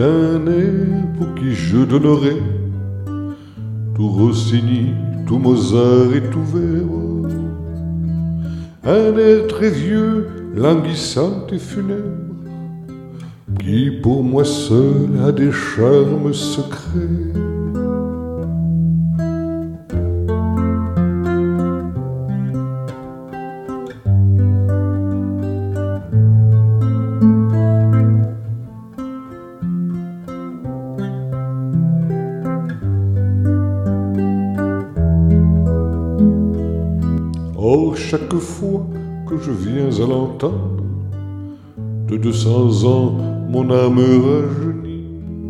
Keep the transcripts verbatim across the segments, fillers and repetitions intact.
un air pour qui je donnerais tout Rossini, tout Mozart et tout Verdi. Un air très vieux, languissant et funèbre, qui pour moi seul a des charmes secrets. Or, chaque fois que je viens à l'entendre, de deux cents ans, mon âme rajeunit.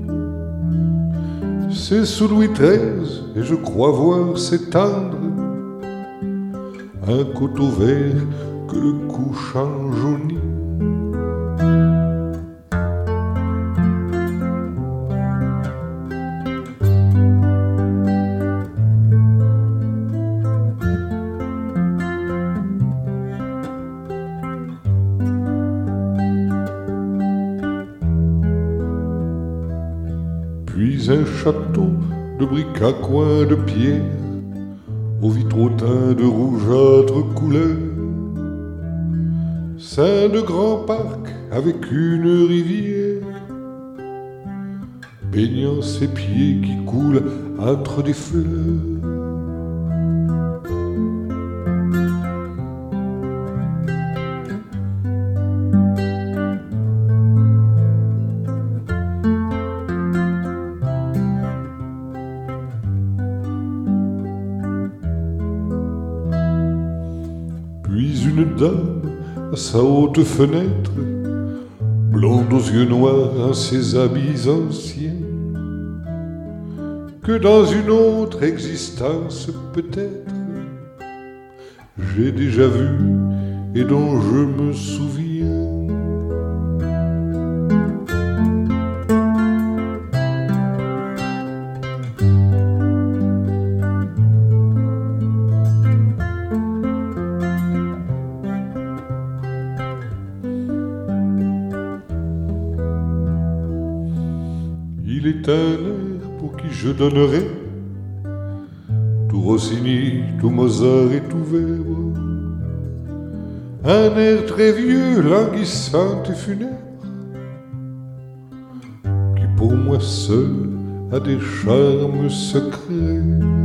C'est sous Louis treize, et je crois voir s'étendre un coteau vert que le couchant jaunit. Puis un château de briques à coins de pierre, aux vitraux teints de rougeâtre couleur. C'est de grands parcs avec une rivière, baignant ses pieds qui coulent entre des fleurs. Puis une dame à sa haute fenêtre, blonde aux yeux noirs en ses habits anciens, que dans une autre existence peut-être j'ai déjà vu et dont je me souviens. Il est un air pour qui je donnerais tout Rossini, tout Mozart et tout Verdi. Un air très vieux, languissant et funèbre, qui pour moi seul a des charmes secrets.